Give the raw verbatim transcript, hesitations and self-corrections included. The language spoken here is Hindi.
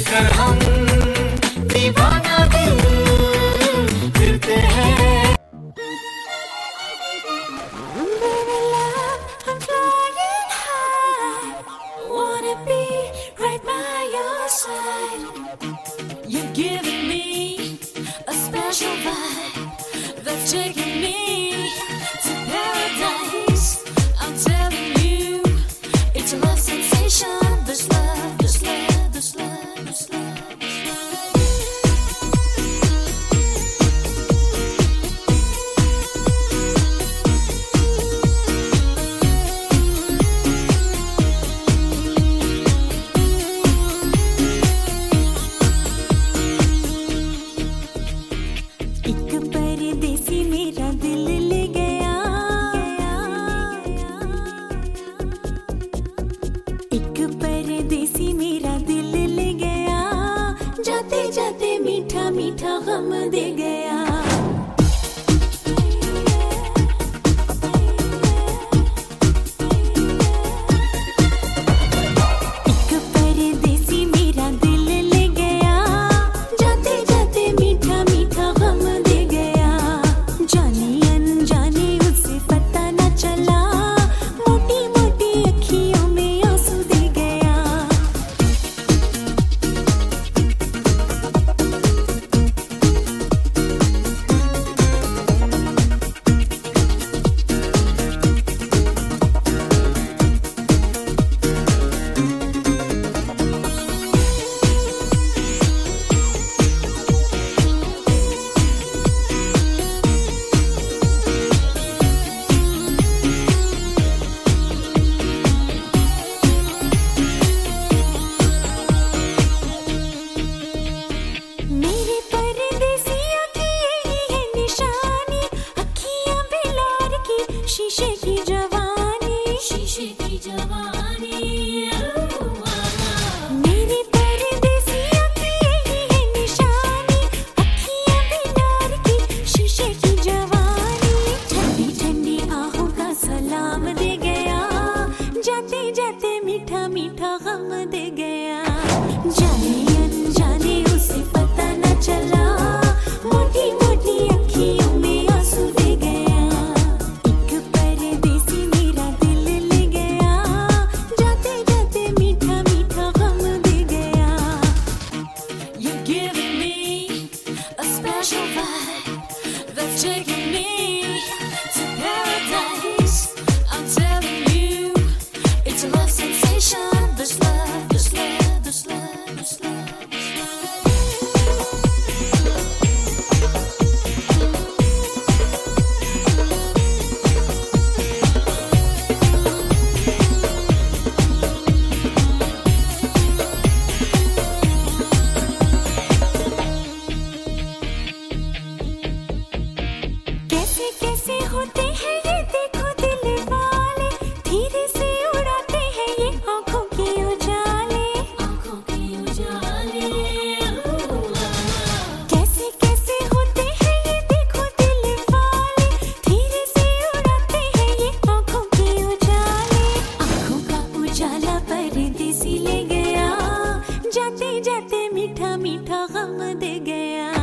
लेकर हम दीवाना दिल फिरते हैं। I'm flying high, wanna be right by your side. You're giving me a special vibe that's taking me to paradise. I'm telling you, it's a love sensation. This love, this love, this love, this love, this love. एक परदेसी मेरा दिल ले गया, एक परदेसी मेरा दिल ले गया, जाते जाते मीठा मीठा गम दे गया। एक परदेसी मेरा दिल ले गया, जाते जाते मीठा मीठा गम दे गया। जाने अनजाने उसे पता न चला, मोटी मोटी अखियों में आंसू दे गया। मेरे परदेसियों की यही है निशानी, अखियां बिलार की शीशे की जवानी, शीशे की जवानी। मेरे परदेसियों की यही है निशानी, अखियां बिलार की शीशे की जवानी। ठंडी ठंडी आहों का सलाम दे गया, जाते जाते मीठा मीठा गम दे गया। जाने अनजाने उसे पता न चला, मोटी मोटी अखियों में आंसू दे गया। एक परदेसी मेरा दिल ले गया, जाते जाते मीठा मीठा गम दे गया। You're giving me a special vibe that's taking me to paradise. I'm telling you, it's a love sensation. This love, this love, this love, this love, this love. कैसे कैसे होते हैं ये देखो दिल वाले, धीरे से उड़ाते हैं ये आंखों के उजाले, आंखों के उजाले। कैसे कैसे होते हैं ये देखो दिल वाले, धीरे से उड़ाते हैं ये आंखों के उजाले। आंखों का उजाला परदेसी ले गया, जाते जाते मीठा मीठा गम दे गया।